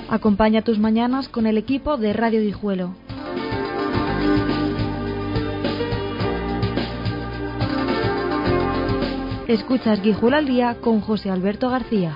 Acompaña tus mañanas con el equipo de Radio Guijuelo. Escuchas Guijuelo al Día con José Alberto García.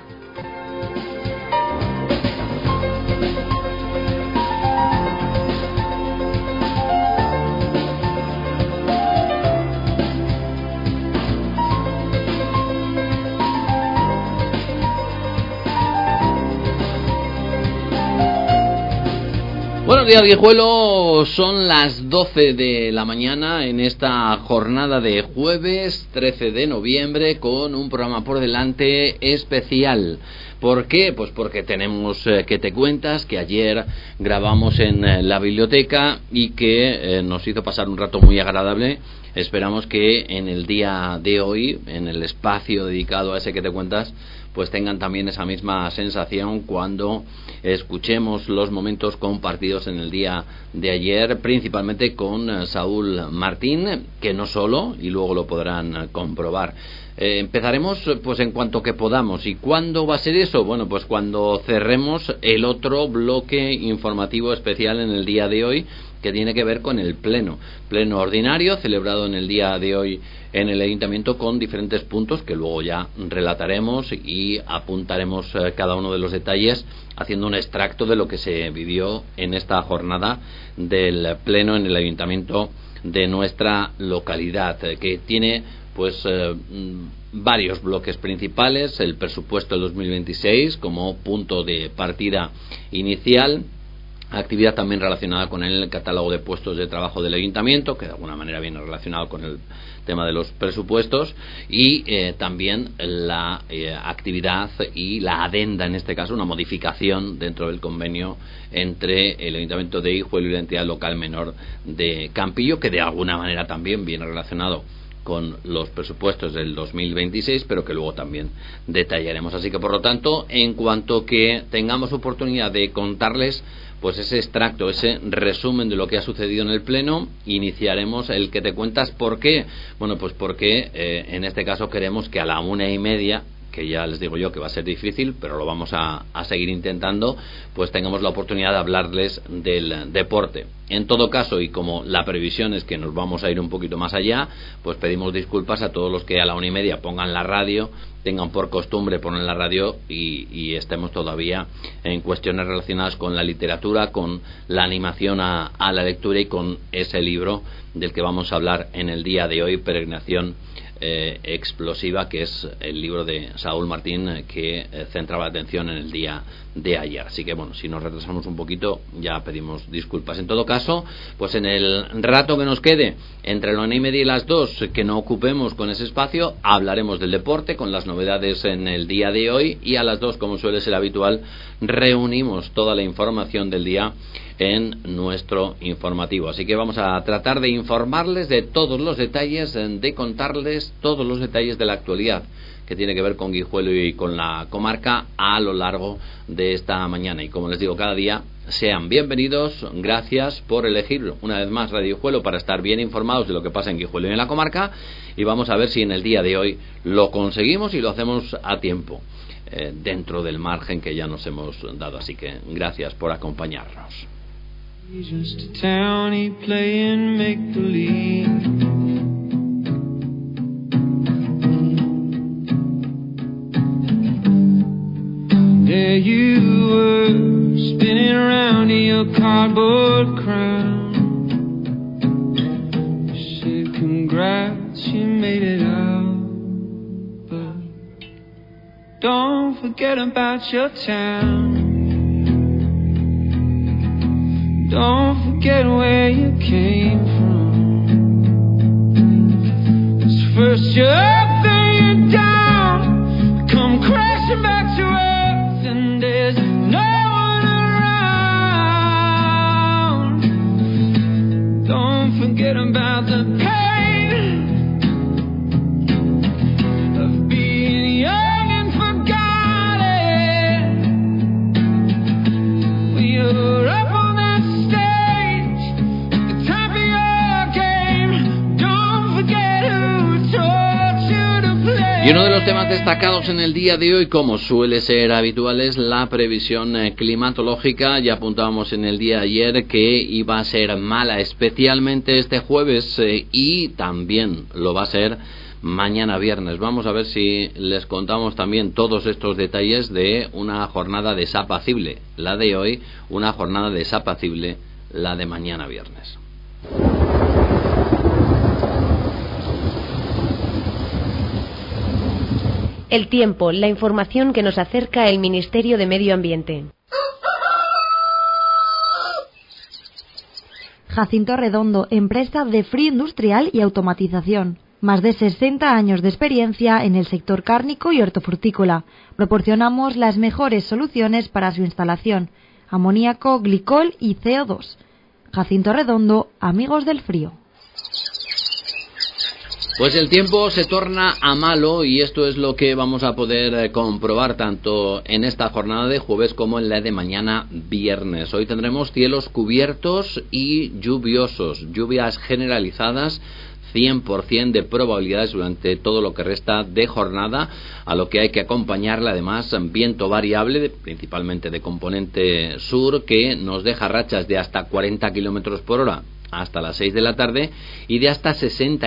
Buenos días, Guijuelo, son las 12 de la mañana en esta jornada de jueves 13 de noviembre con un programa por delante especial. ¿Por qué? Pues porque tenemos que te cuentas que ayer grabamos en la biblioteca y que nos hizo pasar un rato muy agradable. Esperamos que en el día de hoy, en el espacio dedicado a ese que te cuentas, pues tengan también esa misma sensación cuando escuchemos los momentos compartidos en el día de ayer, principalmente con Saúl Martín, que no solo, y luego lo podrán comprobar. Empezaremos pues en cuanto que podamos. ¿Y cuándo va a ser eso? Bueno, pues cuando cerremos el otro bloque informativo especial en el día de hoy, que tiene que ver con el pleno ordinario celebrado en el día de hoy en el Ayuntamiento, con diferentes puntos que luego ya relataremos y apuntaremos cada uno de los detalles, haciendo un extracto de lo que se vivió en esta jornada del pleno en el Ayuntamiento de nuestra localidad, que tiene pues varios bloques principales: el presupuesto del 2026 como punto de partida inicial, actividad también relacionada con el catálogo de puestos de trabajo del Ayuntamiento, que de alguna manera viene relacionado con el tema de los presupuestos, y también la actividad y la adenda, en este caso una modificación dentro del convenio entre el Ayuntamiento de Guijuelo y la entidad local menor de Campillo, que de alguna manera también viene relacionado con los presupuestos del 2026, pero que luego también detallaremos. Así que, por lo tanto, en cuanto que tengamos oportunidad de contarles pues ese extracto, ese resumen de lo que ha sucedido en el pleno, iniciaremos el que te cuentas. ¿Por qué? Bueno, pues porque en este caso queremos que a la 1:30, que ya les digo yo que va a ser difícil, pero lo vamos a seguir intentando, pues tengamos la oportunidad de hablarles del deporte. En todo caso, y como la previsión es que nos vamos a ir un poquito más allá, pues pedimos disculpas a todos los que a la 1:30 pongan la radio, tengan por costumbre poner la radio y estemos todavía en cuestiones relacionadas con la literatura, con la animación a la lectura y con ese libro del que vamos a hablar en el día de hoy, Peregrinación explosiva, que es el libro de Saúl Martín que centraba la atención en el día de ayer. Así que bueno, si nos retrasamos un poquito ya pedimos disculpas. En todo caso, pues en el rato que nos quede entre la 1:30 y las 2, que no ocupemos con ese espacio, hablaremos del deporte con las novedades en el día de hoy, y a las 2, como suele ser habitual, reunimos toda la información del día en nuestro informativo. Así que vamos a tratar de informarles de todos los detalles, de contarles todos los detalles de la actualidad que tiene que ver con Guijuelo y con la comarca a lo largo de esta mañana. Y como les digo cada día, sean bienvenidos. Gracias por elegir una vez más Radio Guijuelo para estar bien informados de lo que pasa en Guijuelo y en la comarca, y vamos a ver si en el día de hoy lo conseguimos y lo hacemos a tiempo, dentro del margen que ya nos hemos dado. Así que gracias por acompañarnos. Just a townie playing make-believe. There you were, spinning around in your cardboard crown. You said congrats, you made it out, but don't forget about your town. Don't forget where you came from. 'Cause first you're up, then you're down, come crashing back to earth, and there's no one around. Don't forget about the pain of being young and forgotten. We are up on that stage, the top of your game. Don't forget who taught you to play. Y uno de los temas destacados en el día de hoy, como suele ser habitual, es la previsión climatológica. Ya apuntábamos en el día de ayer que iba a ser mala, especialmente este jueves, y también lo va a ser mañana viernes. Vamos a ver si les contamos también todos estos detalles de una jornada desapacible. La de hoy, una jornada desapacible, la de mañana viernes. El tiempo, la información que nos acerca el Ministerio de Medio Ambiente. Jacinto Redondo, empresa de frío industrial y automatización. Más de 60 años de experiencia en el sector cárnico y hortofrutícola. Proporcionamos las mejores soluciones para su instalación: amoníaco, glicol y CO2. Jacinto Redondo, amigos del frío. Pues el tiempo se torna a malo y esto es lo que vamos a poder comprobar tanto en esta jornada de jueves como en la de mañana viernes. Hoy tendremos cielos cubiertos y lluviosos, lluvias generalizadas, 100% de probabilidades durante todo lo que resta de jornada, a lo que hay que acompañarle además viento variable, principalmente de componente sur, que nos deja rachas de hasta 40 km por hora hasta las 6 de la tarde y de hasta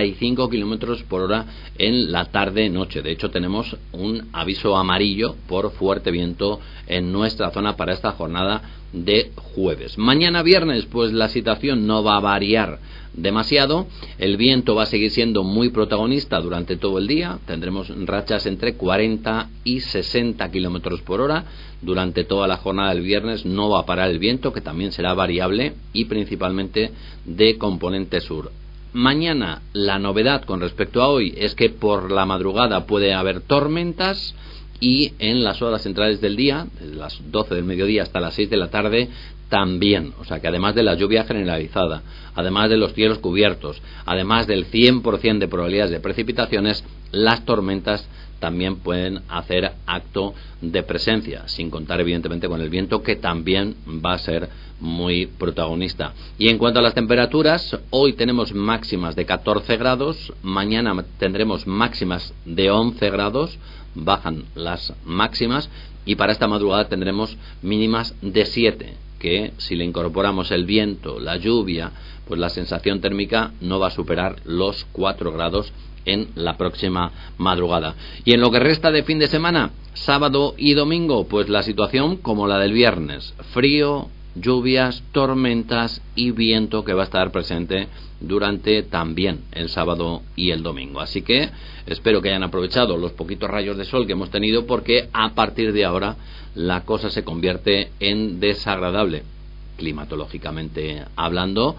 65 km por hora en la tarde-noche. De hecho, tenemos un aviso amarillo por fuerte viento en nuestra zona para esta jornada de jueves. Mañana viernes, pues la situación no va a variar demasiado. El viento va a seguir siendo muy protagonista durante todo el día. Tendremos rachas entre 40 y 60 kilómetros por hora durante toda la jornada del viernes. No va a parar el viento, que también será variable y principalmente de componente sur. Mañana la novedad con respecto a hoy es que por la madrugada puede haber tormentas y en las horas centrales del día, desde las 12 del mediodía hasta las 6 de la tarde, también. O sea que además de la lluvia generalizada, además de los cielos cubiertos, además del 100% de probabilidades de precipitaciones, las tormentas también pueden hacer acto de presencia, sin contar evidentemente con el viento, que también va a ser muy protagonista. Y en cuanto a las temperaturas, hoy tenemos máximas de 14 grados, mañana tendremos máximas de 11 grados, bajan las máximas, y para esta madrugada tendremos mínimas de 7, que si le incorporamos el viento, la lluvia, pues la sensación térmica no va a superar los 4 grados en la próxima madrugada. Y en lo que resta de fin de semana, sábado y domingo, pues la situación como la del viernes: frío, lluvias, tormentas y viento, que va a estar presente durante también el sábado y el domingo. Así que espero que hayan aprovechado los poquitos rayos de sol que hemos tenido, porque a partir de ahora la cosa se convierte en desagradable climatológicamente hablando,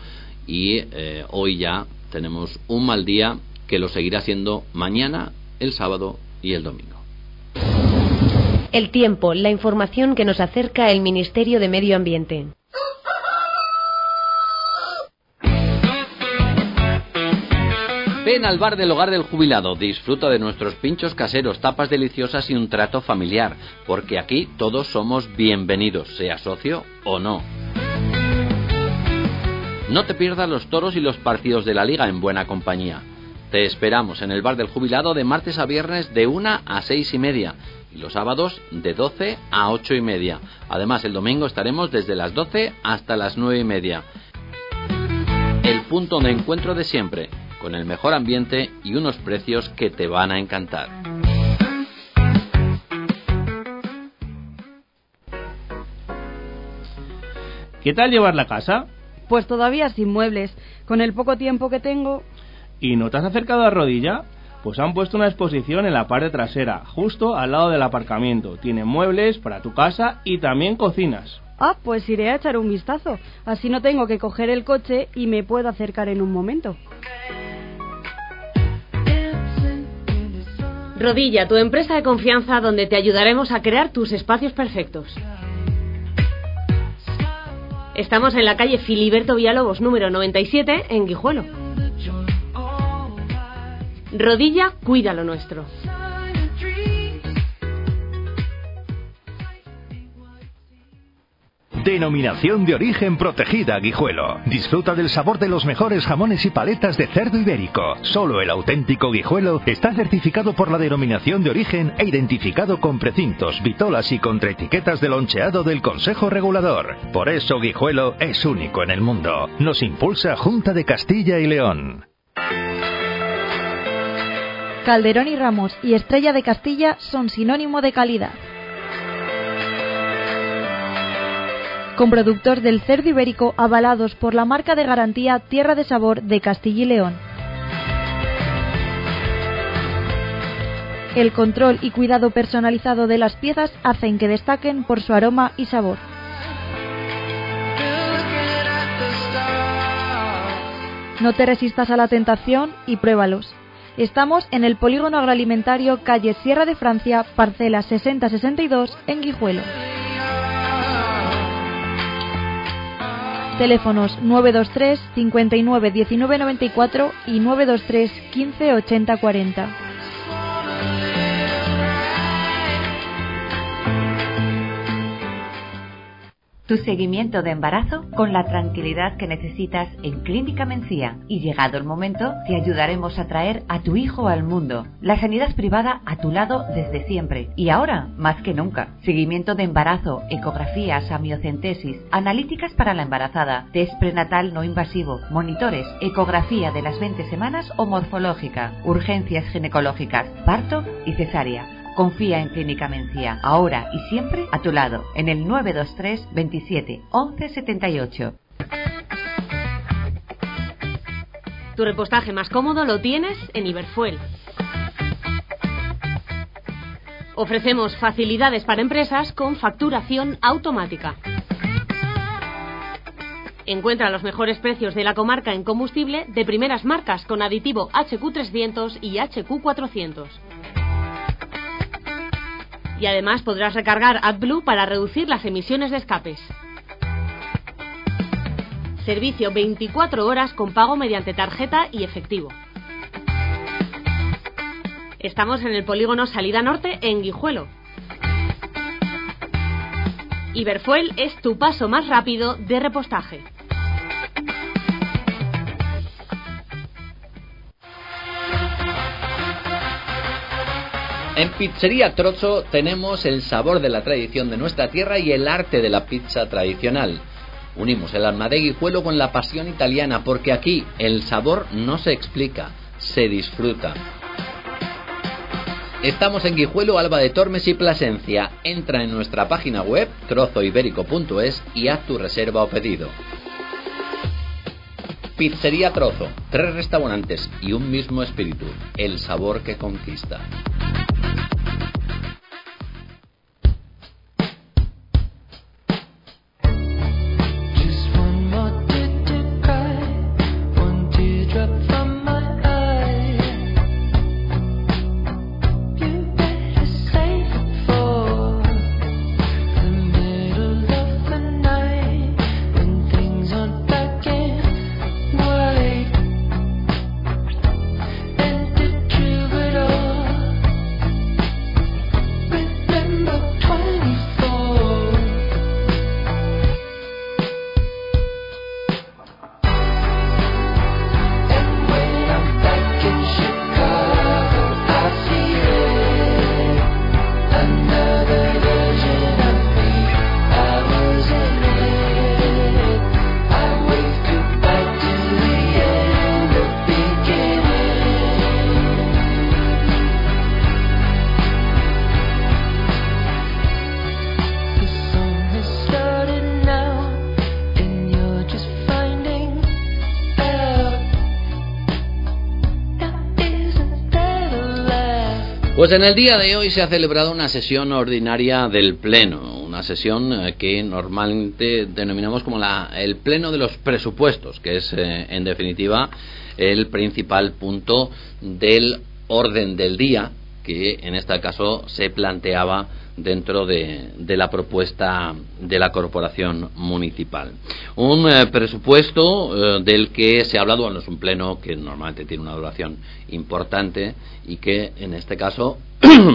y hoy ya tenemos un mal día que lo seguirá siendo mañana, el sábado y el domingo. El tiempo, la información que nos acerca el Ministerio de Medio Ambiente. Ven al bar del Hogar del Jubilado, disfruta de nuestros pinchos caseros, tapas deliciosas y un trato familiar, porque aquí todos somos bienvenidos, sea socio o no. No te pierdas los toros y los partidos de la Liga en buena compañía. Te esperamos en el bar del Jubilado de martes a viernes de 1 a 6 y media y los sábados de 12 a 8 y media. Además, el domingo estaremos desde las 12 hasta las 9 y media. El punto de encuentro de siempre, con el mejor ambiente y unos precios que te van a encantar. ¿Qué tal llevar la casa? Pues todavía sin muebles, con el poco tiempo que tengo. ¿Y no te has acercado a Rodilla? Pues han puesto una exposición en la parte trasera, justo al lado del aparcamiento. Tienen muebles para tu casa y también cocinas. Ah, pues iré a echar un vistazo. Así no tengo que coger el coche y me puedo acercar en un momento. Rodilla, tu empresa de confianza donde te ayudaremos a crear tus espacios perfectos. Estamos en la calle Filiberto Villalobos, número 97, en Guijuelo. Rodilla, cuida lo nuestro. Denominación de origen protegida Guijuelo. Disfruta del sabor de los mejores jamones y paletas de cerdo ibérico. Solo el auténtico Guijuelo está certificado por la denominación de origen e identificado con precintos, vitolas y contraetiquetas de loncheado del Consejo Regulador. Por eso Guijuelo es único en el mundo. Nos impulsa Junta de Castilla y León. Calderón y Ramos y Estrella de Castilla son sinónimo de calidad. Con productos del cerdo ibérico avalados por la marca de garantía Tierra de Sabor de Castilla y León. El control y cuidado personalizado de las piezas hacen que destaquen por su aroma y sabor. No te resistas a la tentación y pruébalos. Estamos en el Polígono Agroalimentario, calle Sierra de Francia, parcela 6062, en Guijuelo. Teléfonos 923 59 19 94 y 923 15 80 40. Tu seguimiento de embarazo con la tranquilidad que necesitas en Clínica Mencía. Y llegado el momento, te ayudaremos a traer a tu hijo al mundo. La sanidad privada a tu lado desde siempre. Y ahora, más que nunca. Seguimiento de embarazo, ecografías, amniocentesis, analíticas para la embarazada, test prenatal no invasivo, monitores, ecografía de las 20 semanas o morfológica, urgencias ginecológicas, parto y cesárea. Confía en Clínica Mencía, ahora y siempre a tu lado, en el 923 27 11 78. Tu repostaje más cómodo lo tienes en Iberfuel. Ofrecemos facilidades para empresas con facturación automática. Encuentra los mejores precios de la comarca en combustible de primeras marcas con aditivo HQ300 y HQ400. Y además podrás recargar AdBlue para reducir las emisiones de escapes. Servicio 24 horas con pago mediante tarjeta y efectivo. Estamos en el polígono Salida Norte en Guijuelo. Iberfuel es tu paso más rápido de repostaje. En Pizzería Trozzo tenemos el sabor de la tradición de nuestra tierra y el arte de la pizza tradicional. Unimos el alma de Guijuelo con la pasión italiana, porque aquí el sabor no se explica, se disfruta. Estamos en Guijuelo, Alba de Tormes y Plasencia. Entra en nuestra página web trozoibérico.es y haz tu reserva o pedido. Pizzería Trozzo, 3 restaurantes y un mismo espíritu, el sabor que conquista. Pues en el día de hoy se ha celebrado una sesión ordinaria del Pleno, una sesión que normalmente denominamos como el Pleno de los Presupuestos, que es en definitiva el principal punto del orden del día, que en este caso se planteaba dentro de la propuesta de la corporación municipal. Un presupuesto del que se ha hablado, bueno, es un pleno que normalmente tiene una duración importante y que en este caso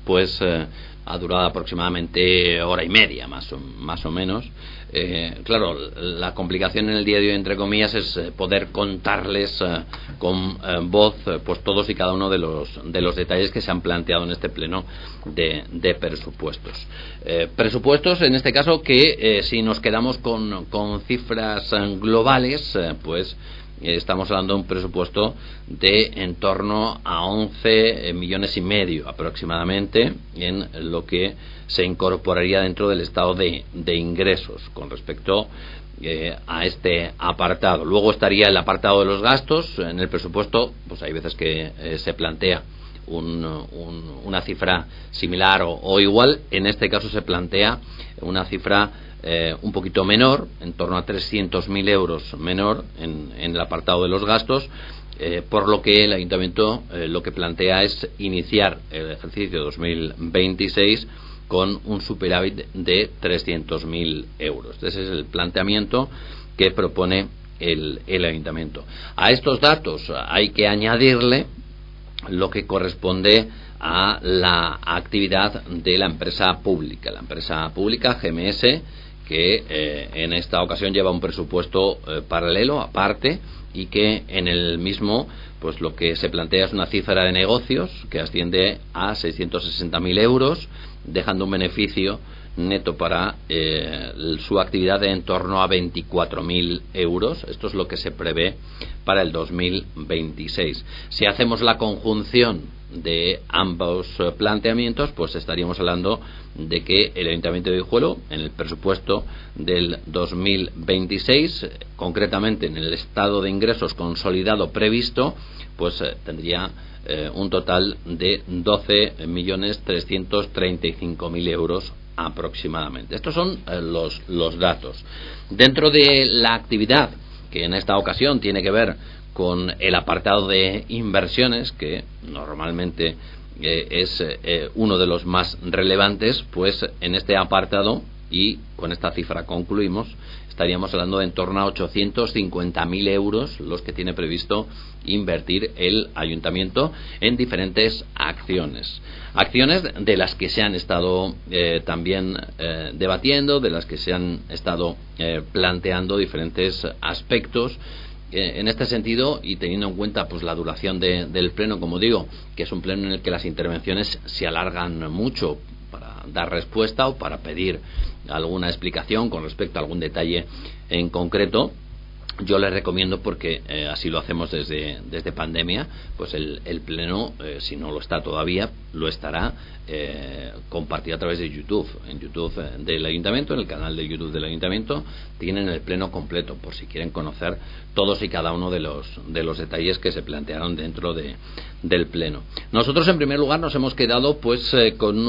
pues ha durado aproximadamente hora y media, más o menos. Claro, la complicación en el día de hoy, entre comillas, es poder contarles con voz pues todos y cada uno de los detalles que se han planteado en este pleno de presupuestos. Presupuestos, en este caso, que si nos quedamos con cifras globales, pues estamos hablando de un presupuesto de en torno a 11 millones y medio aproximadamente en lo que se incorporaría dentro del estado de ingresos con respecto a este apartado. Luego estaría el apartado de los gastos. En el presupuesto pues hay veces que se plantea una cifra similar o igual. En este caso se plantea una cifra un poquito menor, en torno a 300.000 euros menor en el apartado de los gastos, por lo que el Ayuntamiento lo que plantea es iniciar el ejercicio 2026 con un superávit de 300.000 euros. Ese es el planteamiento que propone el Ayuntamiento. A estos datos hay que añadirle lo que corresponde a la actividad de la empresa pública. La empresa pública GMS, que en esta ocasión lleva un presupuesto paralelo, aparte, y que en el mismo pues lo que se plantea es una cifra de negocios que asciende a 660.000 euros, dejando un beneficio neto para su actividad de en torno a 24.000 euros. Esto es lo que se prevé para el 2026. Si hacemos la conjunción de ambos planteamientos, pues estaríamos hablando de que el Ayuntamiento de Guijuelo, en el presupuesto del 2026, concretamente en el estado de ingresos consolidado previsto, pues tendría un total de 12.335.000 euros aproximadamente. Estos son los datos. Dentro de la actividad que en esta ocasión tiene que ver con el apartado de inversiones, que normalmente es uno de los más relevantes, pues en este apartado, y con esta cifra concluimos, estaríamos hablando de en torno a 850.000 euros los que tiene previsto invertir el Ayuntamiento en diferentes acciones de las que se han estado también debatiendo, de las que se han estado planteando diferentes aspectos. En este sentido, y teniendo en cuenta pues la duración del pleno, como digo, que es un pleno en el que las intervenciones se alargan mucho para dar respuesta o para pedir alguna explicación con respecto a algún detalle en concreto, yo les recomiendo, porque así lo hacemos desde pandemia, pues el pleno, si no lo está todavía, lo estará compartido a través de YouTube. En YouTube del Ayuntamiento, en el canal de YouTube del Ayuntamiento, tienen el pleno completo, por si quieren conocer todos y cada uno de los detalles que se plantearon dentro del pleno. Nosotros, en primer lugar, nos hemos quedado pues con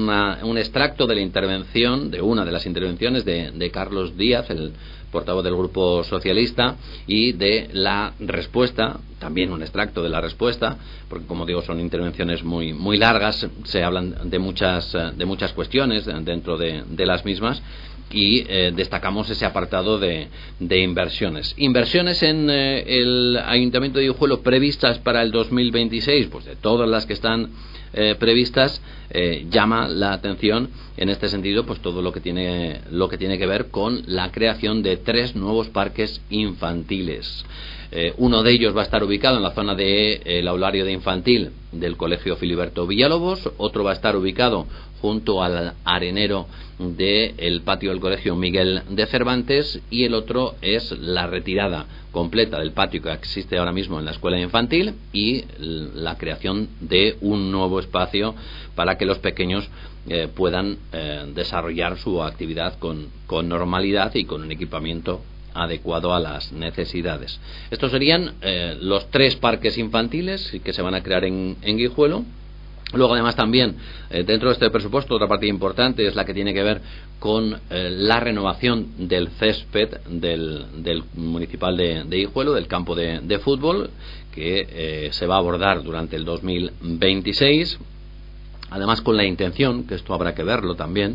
un extracto de la intervención, de una de las intervenciones de Carlos Díaz, el portavoz del Grupo Socialista, y de la respuesta, también un extracto de la respuesta, porque como digo son intervenciones muy largas, se hablan de muchas cuestiones dentro de las mismas, y destacamos ese apartado de inversiones en el Ayuntamiento de Guijuelo previstas para el 2026, pues de todas las que están previstas, llama la atención en este sentido pues todo lo que tiene que ver con la creación de 3 nuevos parques infantiles. Uno de ellos va a estar ubicado en la zona del aulario de infantil del Colegio Filiberto Villalobos, otro va a estar ubicado junto al arenero del patio del Colegio Miguel de Cervantes, y el otro es la retirada completa del patio que existe ahora mismo en la escuela infantil y la creación de un nuevo espacio para que los pequeños puedan desarrollar su actividad con normalidad y con un equipamiento adecuado a las necesidades. Estos serían los 3 parques infantiles que se van a crear en Guijuelo. Luego, además, también dentro de este presupuesto, otra parte importante es la que tiene que ver con la renovación del césped del municipal de Guijuelo, del campo de fútbol, que se va a abordar durante el 2026. además con la intención, que esto habrá que verlo también,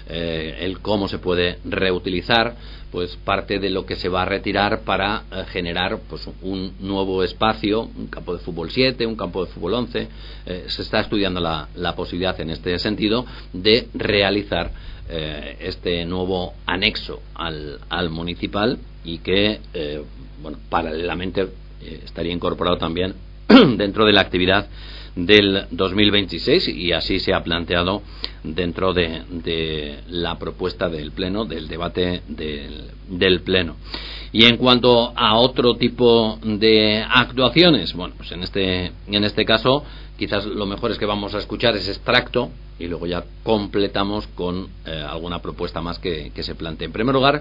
el cómo se puede reutilizar pues parte de lo que se va a retirar para generar pues un nuevo espacio, un campo de fútbol 7, un campo de fútbol 11. Se está estudiando la posibilidad en este sentido de realizar este nuevo anexo al municipal, y que paralelamente estaría incorporado también dentro de la actividad del 2026, y así se ha planteado dentro de la propuesta del Pleno, del debate del Pleno. Y en cuanto a otro tipo de actuaciones, bueno, pues en este caso quizás lo mejor es que vamos a escuchar ese extracto y luego ya completamos con alguna propuesta más que se plantee. En primer lugar,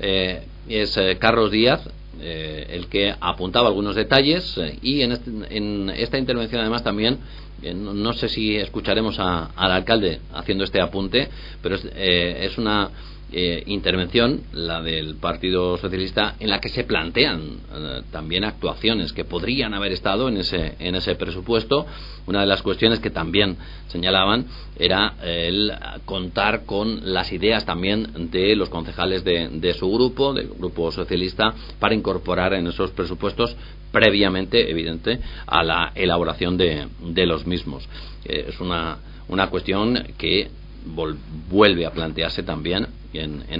es Carlos Díaz el que apuntaba algunos detalles, y en esta intervención además también no sé si escucharemos al alcalde haciendo este apunte, pero es una intervención, la del Partido Socialista, en la que se plantean también actuaciones que podrían haber estado en ese presupuesto. Una de las cuestiones que también señalaban era el contar con las ideas también de los concejales de su grupo, del Grupo Socialista, para incorporar en esos presupuestos previamente, evidente, a la elaboración de los mismos. Es una cuestión que vuelve a plantearse también en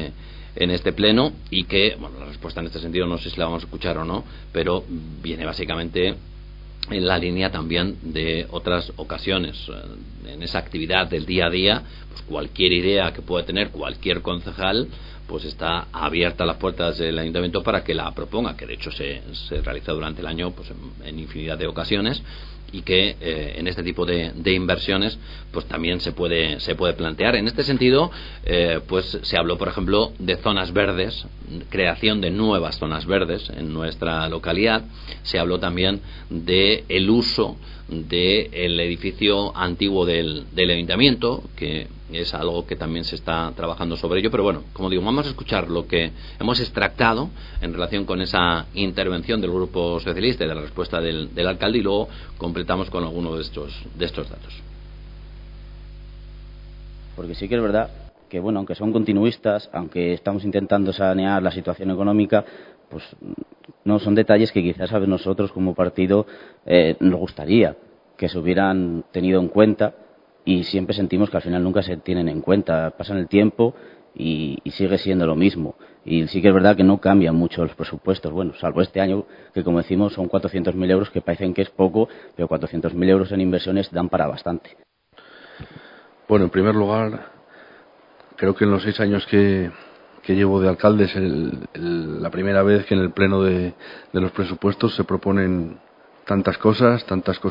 este pleno, y que, bueno, la respuesta en este sentido no sé si la vamos a escuchar o no, pero viene básicamente en la línea también de otras ocasiones. En esa actividad del día a día, pues cualquier idea que pueda tener cualquier concejal, pues está abierta las puertas del ayuntamiento para que la proponga, que de hecho se realiza durante el año pues en infinidad de ocasiones, y que en este tipo de inversiones pues también se puede plantear. En este sentido, pues se habló, por ejemplo, de zonas verdes, creación de nuevas zonas verdes en nuestra localidad. Se habló también de el uso del edificio antiguo del ayuntamiento, que es algo que también se está trabajando sobre ello. Pero bueno, como digo, vamos a escuchar lo que hemos extractado en relación con esa intervención del Grupo Socialista y de la respuesta del alcalde, y luego completamos con alguno de estos datos. Porque sí que es verdad que, bueno, aunque son continuistas, aunque estamos intentando sanear la situación económica, pues no son detalles que quizás a nosotros como partido nos gustaría que se hubieran tenido en cuenta, y siempre sentimos que al final nunca se tienen en cuenta. Pasan el tiempo y sigue siendo lo mismo. Y sí que es verdad que no cambian mucho los presupuestos, bueno, salvo este año, que como decimos son 400.000 euros, que parecen que es poco, pero 400.000 euros en inversiones dan para bastante. Bueno, en primer lugar, creo que en los 6 años que llevo de alcalde es la primera vez que en el pleno de los presupuestos se proponen tantas cosas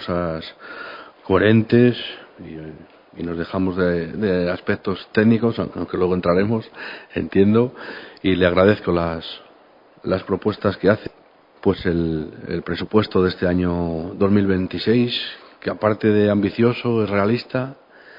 coherentes, y nos dejamos de aspectos técnicos, aunque luego entraremos, entiendo, y le agradezco las propuestas que hace. Pues el presupuesto de este año 2026, que aparte de ambicioso, es realista,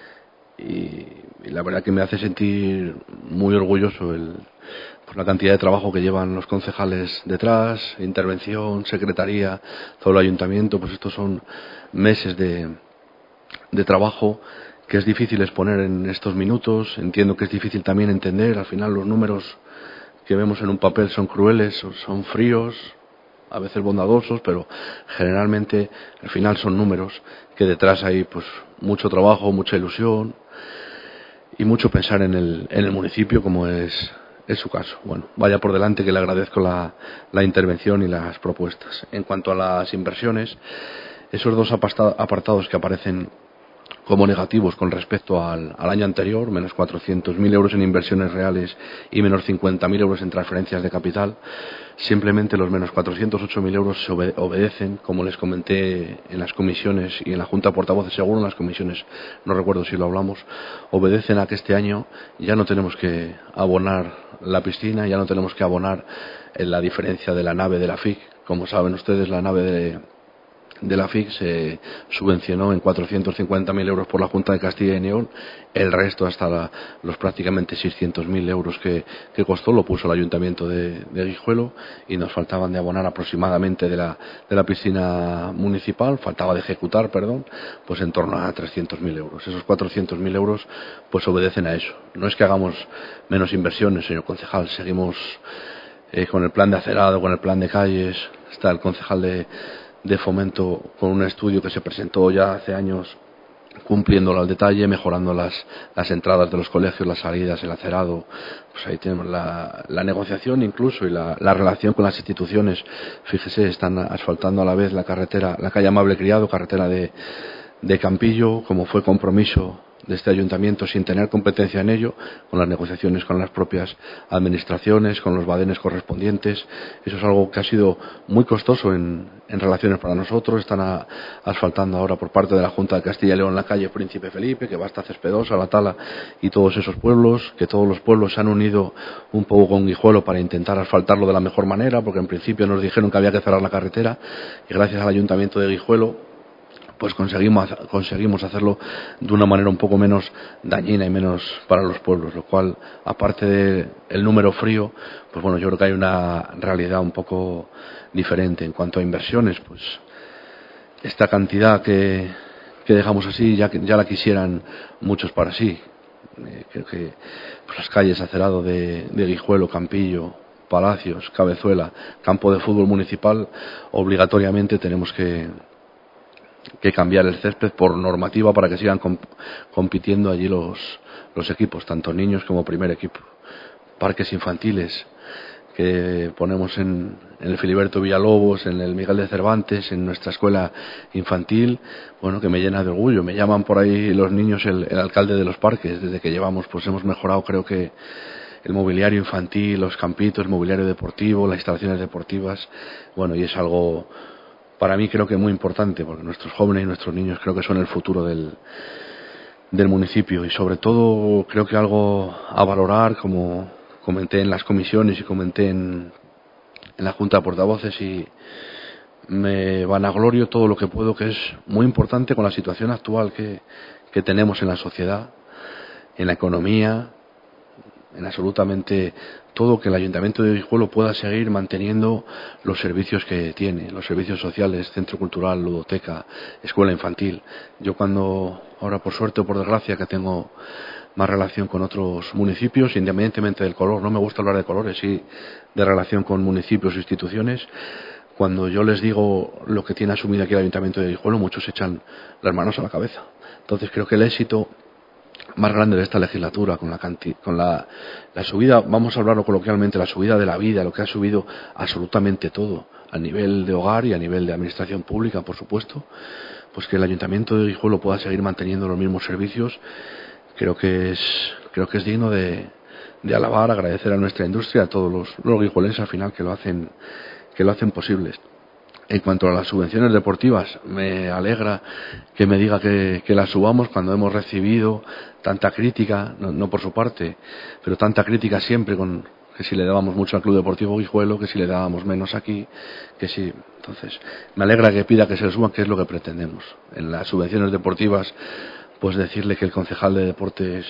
y la verdad que me hace sentir muy orgulloso por la cantidad de trabajo que llevan los concejales detrás, intervención, secretaría, todo el ayuntamiento. Pues estos son meses de trabajo que es difícil exponer en estos minutos. Entiendo que es difícil también entender. Al final los números que vemos en un papel son crueles, son fríos, a veces bondadosos, pero generalmente al final son números, que detrás hay pues mucho trabajo, mucha ilusión y mucho pensar en el municipio, como es su caso. Bueno, vaya por delante que le agradezco la intervención y las propuestas. En cuanto a las inversiones, esos dos apartados que aparecen como negativos con respecto al año anterior, menos 400.000 euros en inversiones reales y menos 50.000 euros en transferencias de capital, simplemente los menos 408.000 euros se obedecen, como les comenté en las comisiones y en la Junta de Portavoces, seguro en las comisiones, no recuerdo si lo hablamos, obedecen a que este año ya no tenemos que abonar la piscina, ya no tenemos que abonar la diferencia de la nave de la FIC. Como saben ustedes, la nave de la FIC se subvencionó en 450.000 euros por la Junta de Castilla y León. El resto, hasta los prácticamente 600.000 euros que costó, lo puso el Ayuntamiento de Guijuelo, y nos faltaban de abonar aproximadamente de la piscina municipal, faltaba de ejecutar, pues en torno a 300.000 euros. Esos 400.000 euros pues obedecen a eso. No es que hagamos menos inversiones, señor concejal, seguimos con el plan de acerado, con el plan de calles. Está el concejal de Fomento con un estudio que se presentó ya hace años, cumpliéndolo al detalle, mejorando las entradas de los colegios, las salidas, el acerado. Pues ahí tenemos la negociación incluso, y la relación con las instituciones. Fíjese, están asfaltando a la vez la calle Amable Criado, carretera de Campillo, como fue compromiso de este ayuntamiento, sin tener competencia en ello, con las negociaciones con las propias administraciones, con los badenes correspondientes. Eso es algo que ha sido muy costoso en relaciones para nosotros. Están asfaltando ahora por parte de la Junta de Castilla y León la calle Príncipe Felipe, que va hasta Cespedosa, La Tala y todos esos pueblos, que todos los pueblos se han unido un poco con Guijuelo para intentar asfaltarlo de la mejor manera, porque en principio nos dijeron que había que cerrar la carretera, y gracias al Ayuntamiento de Guijuelo pues conseguimos hacerlo de una manera un poco menos dañina y menos para los pueblos, lo cual, aparte del número frío, pues bueno, yo creo que hay una realidad un poco diferente en cuanto a inversiones. Pues esta cantidad que dejamos así ya la quisieran muchos para sí. Creo que pues las calles Acerado de Guijuelo, Campillo, Palacios, Cabezuela, campo de fútbol municipal, obligatoriamente tenemos que cambiar el césped por normativa para que sigan compitiendo allí los equipos, tanto niños como primer equipo. Parques infantiles que ponemos en el Filiberto Villalobos, en el Miguel de Cervantes, en nuestra escuela infantil, bueno, que me llena de orgullo. Me llaman por ahí los niños el alcalde de los parques. Desde que llevamos, pues hemos mejorado, creo que el mobiliario infantil, los campitos, el mobiliario deportivo, las instalaciones deportivas. Bueno, y es algo, para mí, creo que muy importante, porque nuestros jóvenes y nuestros niños creo que son el futuro del municipio, y sobre todo creo que algo a valorar, como comenté en las comisiones y comenté en la Junta de Portavoces, y me vanaglorio todo lo que puedo, que es muy importante con la situación actual que tenemos en la sociedad, en la economía, en absolutamente todo, que el Ayuntamiento de Guijuelo pueda seguir manteniendo los servicios que tiene, los servicios sociales, centro cultural, ludoteca, escuela infantil. Yo ahora por suerte o por desgracia que tengo más relación con otros municipios, independientemente del color, no me gusta hablar de colores, sí de relación con municipios e instituciones, cuando yo les digo lo que tiene asumido aquí el Ayuntamiento de Guijuelo, muchos echan las manos a la cabeza. Entonces creo que el éxito más grande de esta legislatura, con la subida, vamos a hablarlo coloquialmente, la subida de la vida, lo que ha subido absolutamente todo, a nivel de hogar y a nivel de administración pública, por supuesto, pues que el Ayuntamiento de Guijuelo pueda seguir manteniendo los mismos servicios, creo que es digno de alabar, agradecer a nuestra industria, a todos los guijuelenses al final que lo hacen posibles. En cuanto a las subvenciones deportivas, me alegra que me diga que las subamos cuando hemos recibido tanta crítica, no por su parte, pero tanta crítica siempre, que si le dábamos mucho al Club Deportivo Guijuelo, que si le dábamos menos aquí, que si. Entonces, me alegra que pida que se le suban, que es lo que pretendemos. En las subvenciones deportivas, pues decirle que el concejal de deportes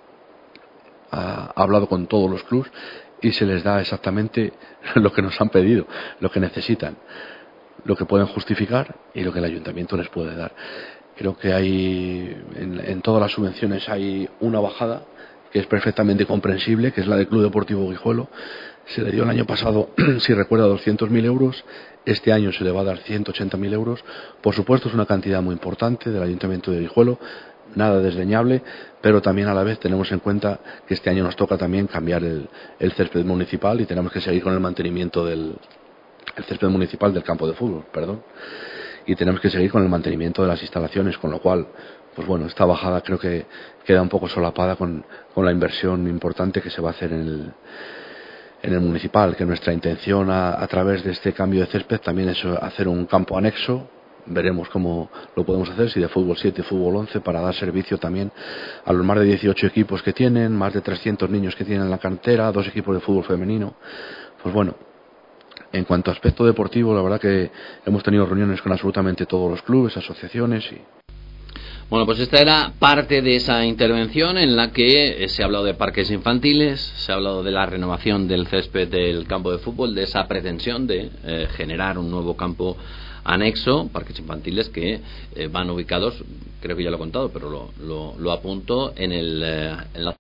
ha hablado con todos los clubes y se les da exactamente lo que nos han pedido, lo que necesitan, lo que pueden justificar y lo que el ayuntamiento les puede dar. Creo que en todas las subvenciones hay una bajada que es perfectamente comprensible, que es la del Club Deportivo Guijuelo. Se le dio el año pasado, si recuerda, 200.000 euros. Este año se le va a dar 180.000 euros. Por supuesto, es una cantidad muy importante del Ayuntamiento de Guijuelo, nada desdeñable, pero también a la vez tenemos en cuenta que este año nos toca también cambiar el césped municipal y tenemos que seguir con el mantenimiento del césped municipal del campo de fútbol, y tenemos que seguir con el mantenimiento de las instalaciones, con lo cual, pues bueno, esta bajada creo que queda un poco solapada con la inversión importante que se va a hacer en el municipal, que nuestra intención a través de este cambio de césped también es hacer un campo anexo. Veremos cómo lo podemos hacer, si de fútbol 7, fútbol 11, para dar servicio también a los más de 18 equipos que tienen, más de 300 niños que tienen en la cantera, 2 equipos de fútbol femenino. Pues bueno, En cuanto a aspecto deportivo, la verdad que hemos tenido reuniones con absolutamente todos los clubes, asociaciones y... Bueno, pues esta era parte de esa intervención en la que se ha hablado de parques infantiles, se ha hablado de la renovación del césped del campo de fútbol, de esa pretensión de generar un nuevo campo anexo, parques infantiles que van ubicados, creo que ya lo he contado, pero lo apunto, en la